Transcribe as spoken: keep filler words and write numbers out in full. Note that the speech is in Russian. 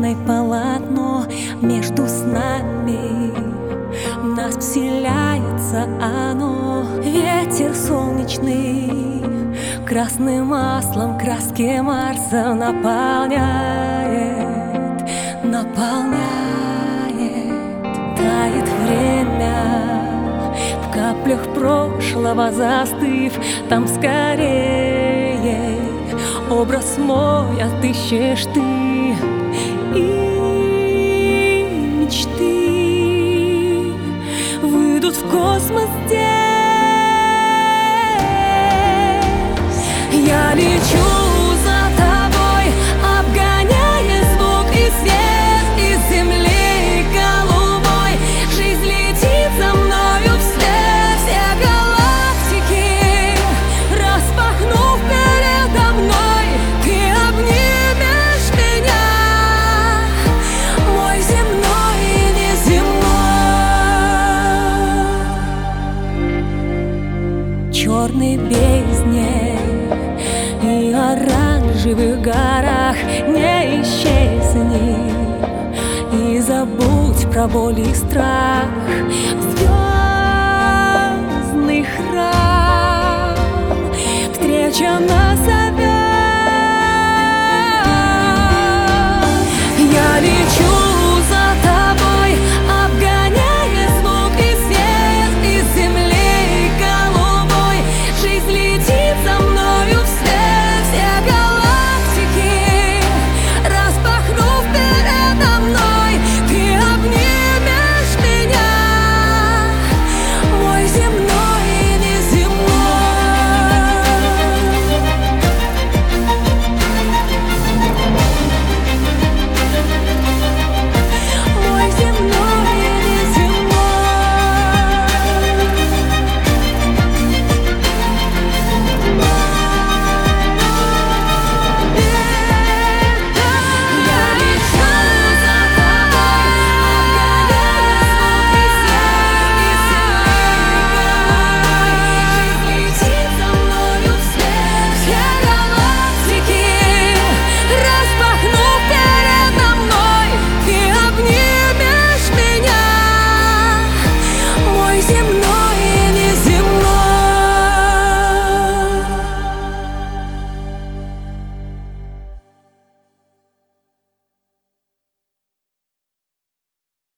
черное полотно между снами. В нас вселяется оно. Ветер солнечный красным маслом краски Марса наполняет, наполняет. Тает время в каплях прошлого, застыв там скорее. Образ мой отыщешь ты, и мечты выйдут в космос здесь. Я лечу за тобой, обгоняя звук и свет из земли голубой. Жизнь летит за мною вслед, все галактики распахнув передо мной. Ты обнимешь меня, мой земной и неземной. Черной бездне и оранжевых горах не исчезни, и забудь про боль и страх.